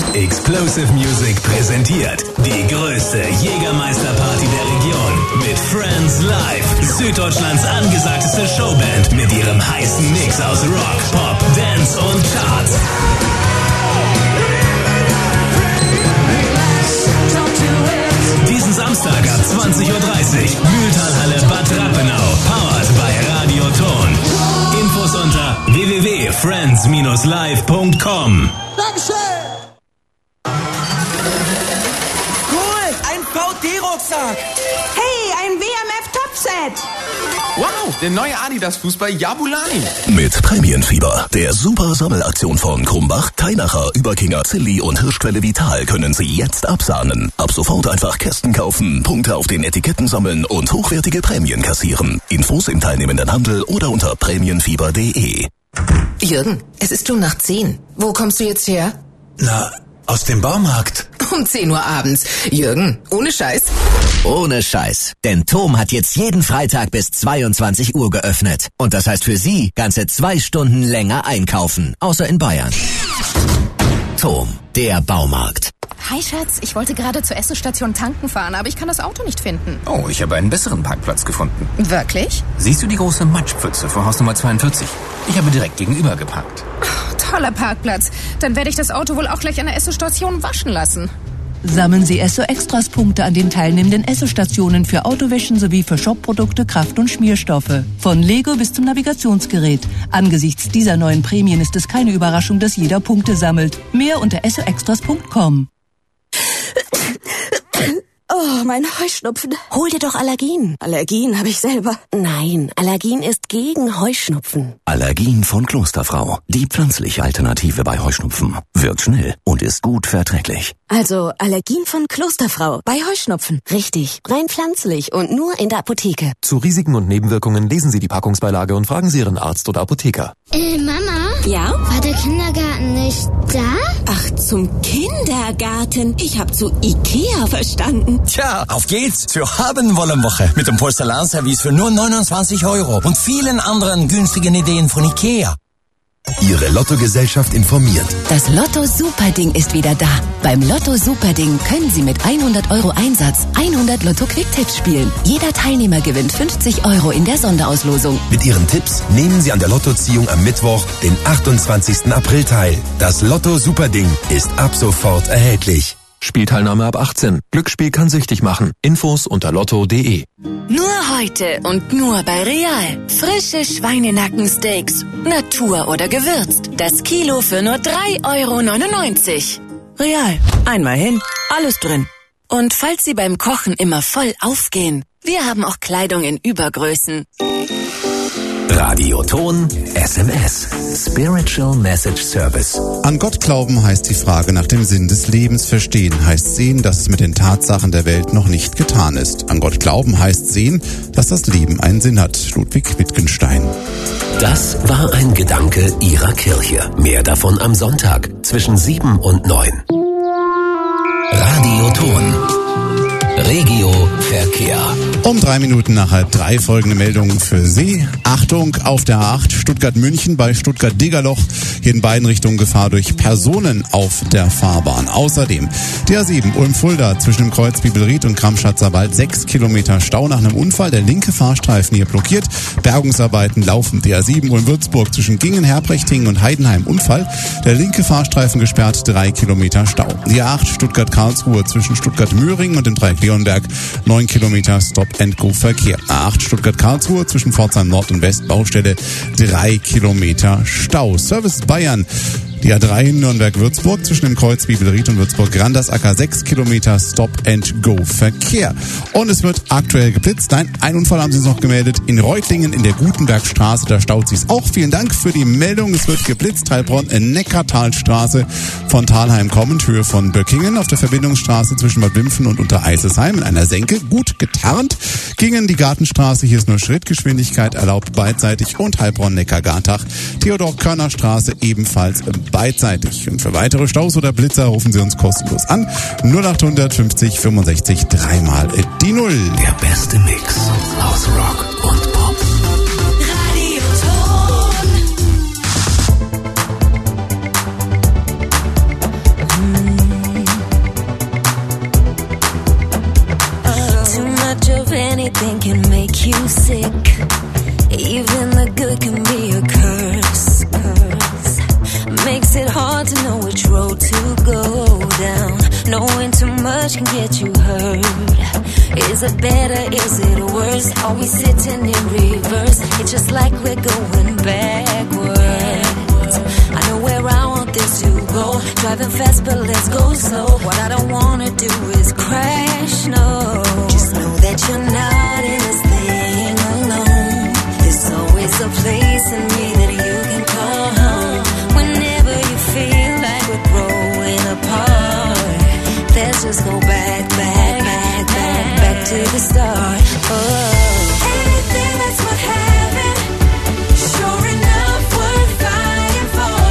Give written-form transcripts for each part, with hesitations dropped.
Explosive Music präsentiert die größte Jägermeisterparty der Region mit Friends Live. Süddeutschlands angesagteste Showband mit ihrem heißen Mix aus Rock, Pop, Dance und Charts. Diesen Samstag ab 20.30 Uhr, Mühltalhalle Bad Rappenau, powered by Radioton. Infos unter www.friends-live.com. Dankeschön! Cool, ein VT-Rucksack. Hey, ein WMF-Topset. Wow, der neue Adidas-Fußball Jabulani. Mit Prämienfieber, der super Sammelaktion von Krumbach, Teinacher, Überkinger, Zilli und Hirschquelle Vital können Sie jetzt absahnen. Ab sofort einfach Kästen kaufen, Punkte auf den Etiketten sammeln und hochwertige Prämien kassieren. Infos im teilnehmenden Handel oder unter prämienfieber.de. Jürgen, es ist schon nach 10. Wo kommst du jetzt her? Na, aus dem Baumarkt. Um 10 Uhr abends. Jürgen, ohne Scheiß? Ohne Scheiß. Denn Tom hat jetzt jeden Freitag bis 22 Uhr geöffnet. Und das heißt für Sie ganze 2 Stunden länger einkaufen. Außer in Bayern. Tom, der Baumarkt. Hi Schatz, ich wollte gerade zur Esso-Station tanken fahren, aber ich kann das Auto nicht finden. Oh, ich habe einen besseren Parkplatz gefunden. Wirklich? Siehst du die große Matschpfütze vor Hausnummer 42? Ich habe direkt gegenüber geparkt. Oh, toller Parkplatz. Dann werde ich das Auto wohl auch gleich an der Esso-Station waschen lassen. Sammeln Sie Esso-Extras-Punkte an den teilnehmenden Esso-Stationen für Autowäschen sowie für Shop-Produkte, Kraft- und Schmierstoffe. Von Lego bis zum Navigationsgerät. Angesichts dieser neuen Prämien ist es keine Überraschung, dass jeder Punkte sammelt. Mehr unter essoextras.com. Oh, mein Heuschnupfen. Hol dir doch Allergien. Allergien habe ich selber. Nein, Allergien ist gegen Heuschnupfen. Allergien von Klosterfrau. Die pflanzliche Alternative bei Heuschnupfen. Wirkt schnell und ist gut verträglich. Also Allergien von Klosterfrau bei Heuschnupfen. Richtig, rein pflanzlich und nur in der Apotheke. Zu Risiken und Nebenwirkungen lesen Sie die Packungsbeilage und fragen Sie Ihren Arzt oder Apotheker. Mama? Ja? War der Kindergarten nicht da? Ach, zum Kindergarten. Ich habe zu Ikea verstanden. Tja, auf geht's zur Haben-Wollen-Woche mit dem Porzellanservice für nur 29 € und vielen anderen günstigen Ideen von Ikea. Ihre Lottogesellschaft informiert. Das Lotto Superding ist wieder da. Beim Lotto Superding können Sie mit 100 € Einsatz 100 Lotto Quick-Tipps spielen. Jeder Teilnehmer gewinnt 50 € in der Sonderauslosung. Mit Ihren Tipps nehmen Sie an der Lottoziehung am Mittwoch, den 28. April teil. Das Lotto Superding ist ab sofort erhältlich. Spielteilnahme ab 18. Glücksspiel kann süchtig machen. Infos unter lotto.de. Nur heute und nur bei Real. Frische Schweinenackensteaks. Natur oder gewürzt. Das Kilo für nur 3,99 €. Real. Einmal hin, alles drin. Und falls Sie beim Kochen immer voll aufgehen, wir haben auch Kleidung in Übergrößen. Radioton SMS. Spiritual Message Service. An Gott glauben heißt die Frage nach dem Sinn des Lebens verstehen, heißt sehen, dass es mit den Tatsachen der Welt noch nicht getan ist. An Gott glauben heißt sehen, dass das Leben einen Sinn hat. Ludwig Wittgenstein. Das war ein Gedanke Ihrer Kirche. Mehr davon am Sonntag zwischen 7 und 9. Radioton. Regio Verkehr. Um 3 Minuten nach 2:30 folgende Meldungen für Sie. Achtung, auf der A8 Stuttgart-München bei Stuttgart-Degerloch. Hier in beiden Richtungen Gefahr durch Personen auf der Fahrbahn. Außerdem die A7 Ulm-Fulda zwischen dem Kreuz Bibelried und Kramschatzer Wald 6 Kilometer Stau nach einem Unfall. Der linke Fahrstreifen hier blockiert. Bergungsarbeiten laufen. Die A7 Ulm-Würzburg zwischen Gingen, Herbrechtingen und Heidenheim Unfall. Der linke Fahrstreifen gesperrt, 3 Kilometer Stau. Die A8 Stuttgart-Karlsruhe zwischen Stuttgart-Möhringen und dem Dreieck Leonberg 9 Kilometer Stop-and-Go-Verkehr. A8 Stuttgart-Karlsruhe zwischen Pforzheim Nord und West Baustelle 3 Kilometer Stau. Service Bayern. Die A3 Nürnberg-Würzburg zwischen dem Kreuz Bibelried und Würzburg-Grandersacker 6 Kilometer Stop-and-Go-Verkehr. Und es wird aktuell geblitzt. Nein, einen Unfall haben Sie uns noch gemeldet. In Reutlingen in der Gutenbergstraße, da staut sich's auch. Vielen Dank für die Meldung. Es wird geblitzt. Heilbronn in Neckartalstraße von Thalheim kommend, Höhe von Böckingen. Auf der Verbindungsstraße zwischen Bad Wimpfen und Untereisesheim in einer Senke. Gut getarnt. Gingen die Gartenstraße. Hier ist nur Schrittgeschwindigkeit erlaubt beidseitig. Und Heilbronn-Neckar-Gartach. Theodor-Körner-Straße ebenfalls beidseitig. Und für weitere Staus oder Blitzer rufen Sie uns kostenlos an. 0800 50 65 3 mal die 0. Der beste Mix aus Rock und Pop. Radioton. anything can make you sick. Even the good can be a curse. Makes it hard to know which road to go down. Knowing too much can get you hurt. Is it better, is it worse? Are we sitting in reverse? It's just like we're going backwards. I know where I want this to go. Driving fast but let's go slow. What I don't wanna do is crash, no. Just know that you're not in this thing alone. There's always a place in me that you can call home. Whenever you feel like we're growing apart, let's just go back to the start. Oh. Anything that's worth having, sure enough worth fighting for.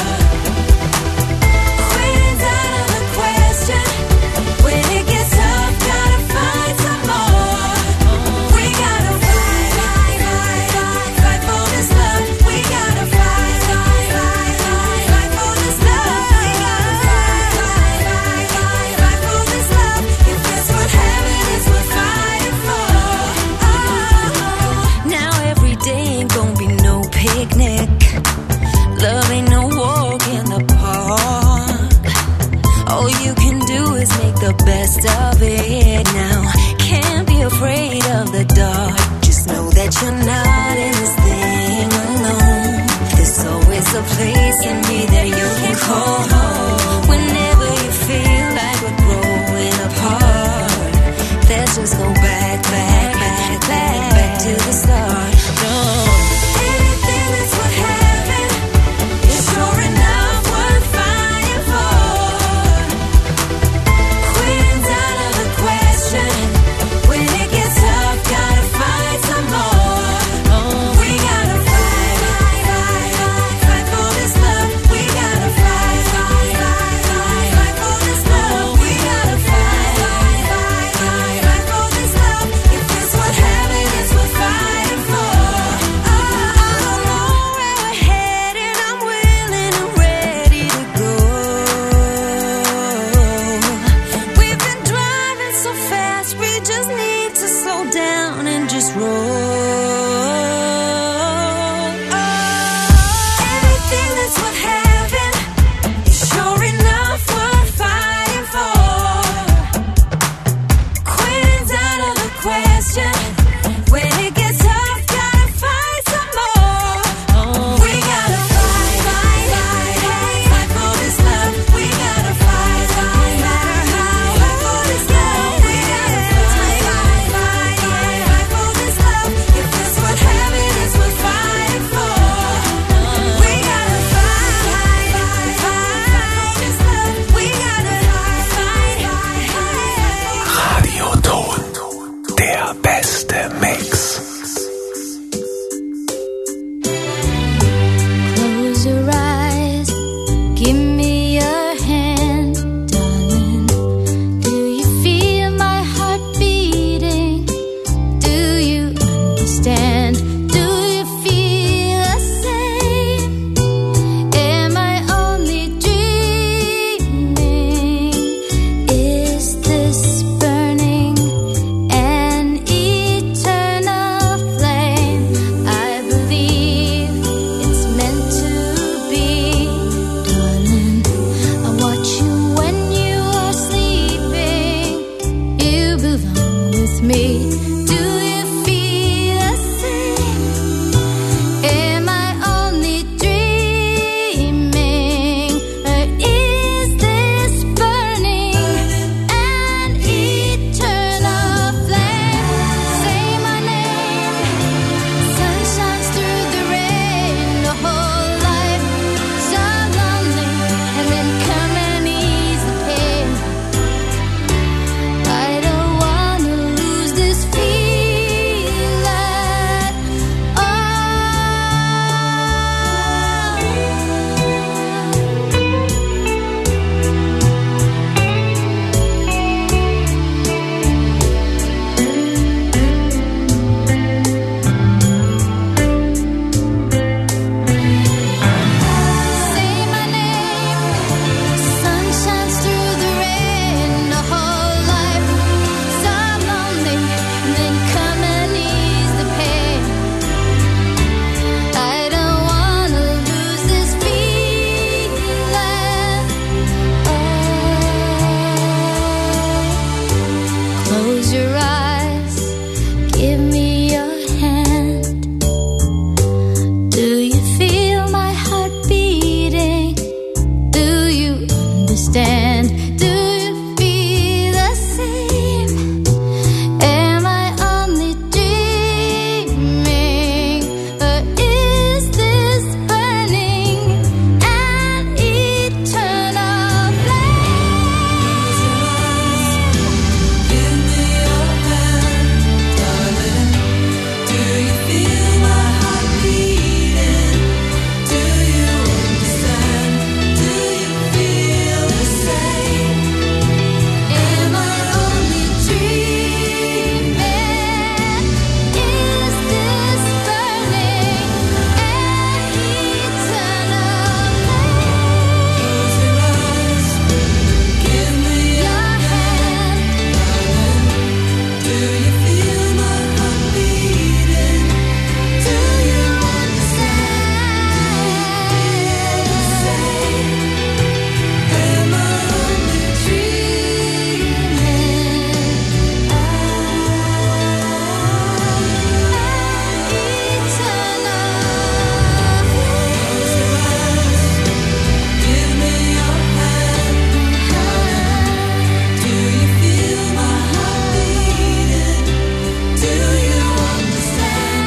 Quitting's out of the question. When it gets tough, gotta find some more. We gotta fight for this love. We gotta fight for this love. We gotta fight for this love. If that's what having is worth fighting for. Now every day ain't gonna be no picnic. Love ain't no walk in the park. All you can do is make the best of it now. Can't be afraid of the dark. Just know that you're not in this thing alone. There's always a place in me that you can call home. Whenever you feel like we're growing apart, let's just go back to the start. No. Anything that's worth having is sure enough worth fighting for. Quitting's out of the question. When it gets tough, gotta fight some more. We gotta fight for this love. We gotta fight understand. Do you feel the same? Am I only dreaming? Or is this burning an eternal flame? Give me your hand, darling. Do you feel my heart beating? Do you understand? Do you feel the same? Am I only dreaming? Is this burning an eternal flame? Close your eyes. Give me your hand, darling. Do you feel my heart beating? Do you understand? Am I only Give me your hand, do you feel my heart beating? Do you understand?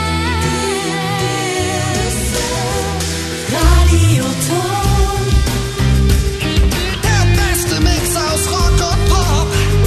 Radio Ton. Der beste Mix aus Rock und Pop.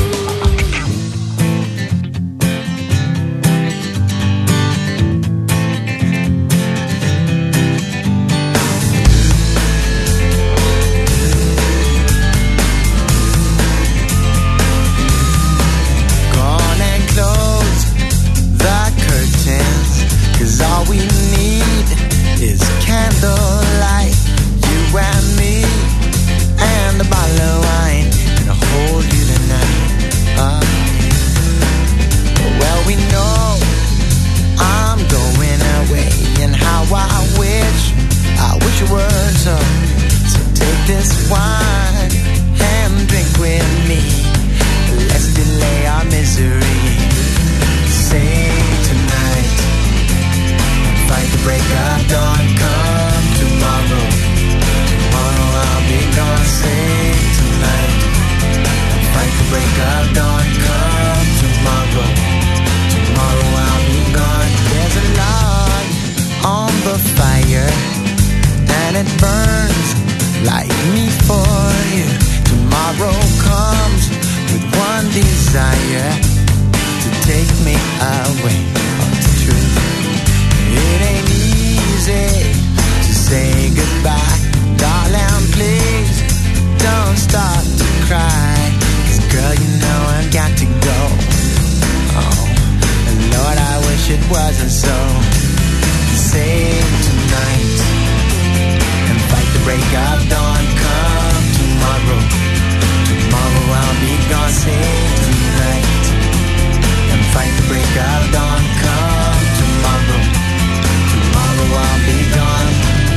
Gone and close the curtains, 'cause all we need is candlelight. You and me, and a bottle of wine, and I'll hold you tonight. Well, we know I'm going away, and how I wish you were so. So take this wine and drink with me. Let's delay our misery. Sing tonight, fight the break of dawn. Come tomorrow, tomorrow I'll be gone. Sing tonight, fight the break of dawn. Come tomorrow, tomorrow I'll be gone. There's a log on the fire, and it burns like me for you. Tomorrow comes with one desire, to take me away from the truth. It ain't easy to say goodbye, darling, please don't start to cry. 'Cause girl, you know I've got to go. Oh, and Lord, I wish it wasn't so. Sing tonight and fight the break of dawn. Come tomorrow, tomorrow I'll be gone. Sing tonight and fight the break of dawn. Come tomorrow, tomorrow I'll be gone.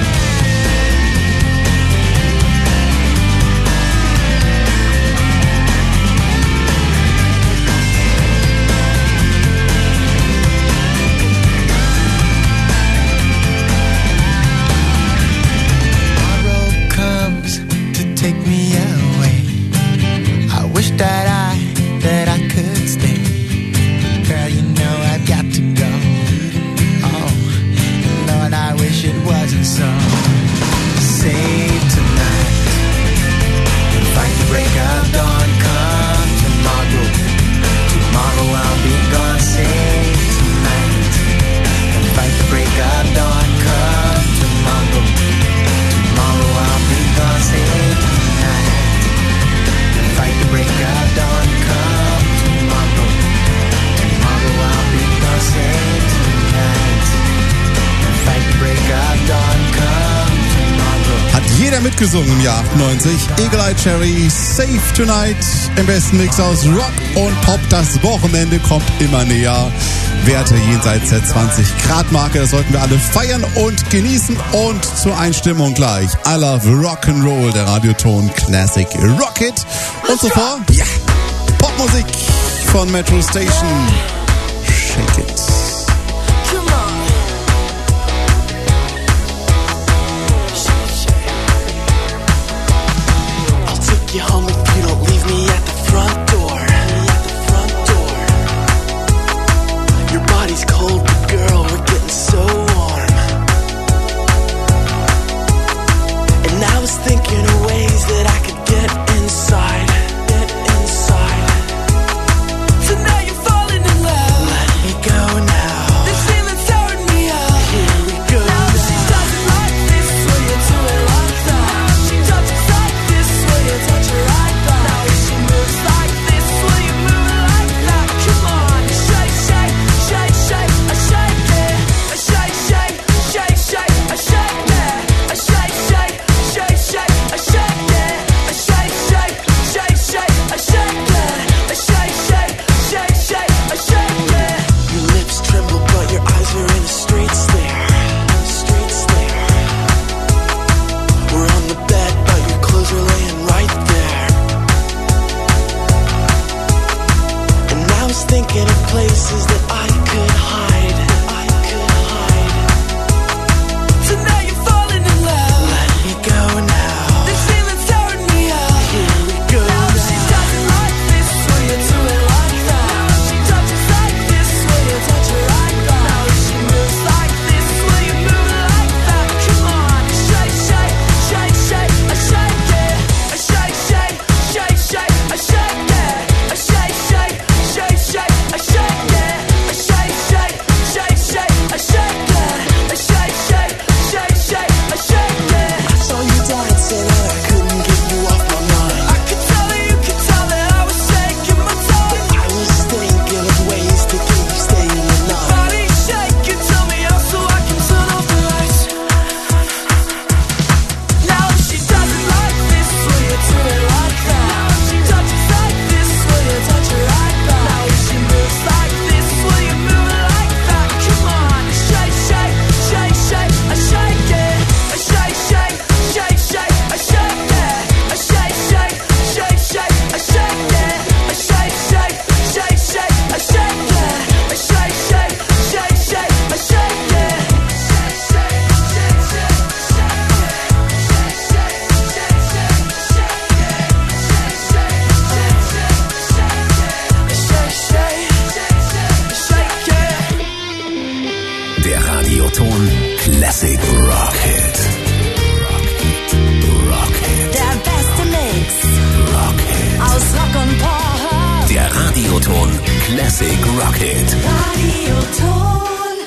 Tomorrow comes to take me away. I wish that I could stay. Girl, you know I've got to go. Oh, Lord, I wish it wasn't so. Save tonight and fight the break of dawn. Come tomorrow, tomorrow I'll be gone. Save tonight and fight the break of dawn. Come tomorrow, tomorrow I'll be gone. Save tonight and fight the break of dawn. Come tomorrow, tomorrow I'll be gone. Save tonight and fight the break of dawn. Come tomorrow. Hat jeder mitgesungen im Jahr 98. Eagle Eye Cherry, Save Tonight, im besten Mix aus Rock und Pop. Das Wochenende kommt immer näher. Werte jenseits der 20-Grad-Marke, das sollten wir alle feiern und genießen. Und zur Einstimmung gleich I Love Rock'n'Roll, der Radioton Classic Rocket. Und zuvor, ja, Popmusik von Metro Station. Shake it. I'll take you home. Classic Rocket. Radioton.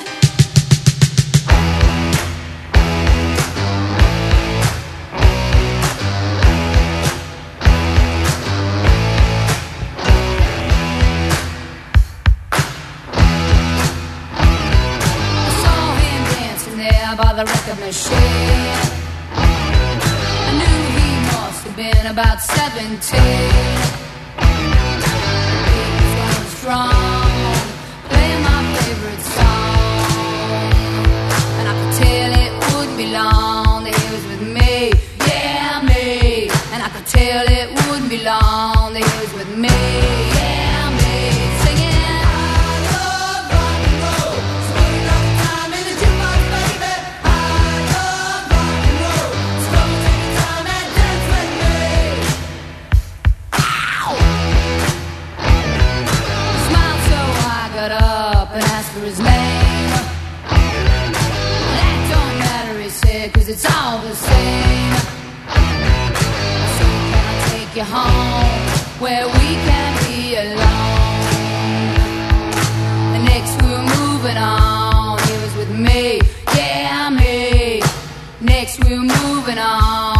By the record machine, I knew he must have been about 17. He was going strong, playing my favorite song, and I could tell it wouldn't be long that he was with me, yeah, me. And I could tell it wouldn't be long that he was with me, yeah, me. Singing. For his name, that don't matter, he said, 'cause it's all the same. So can I take you home where we can be alone? And next we were moving on, he was with me, yeah, me. Next we were moving on.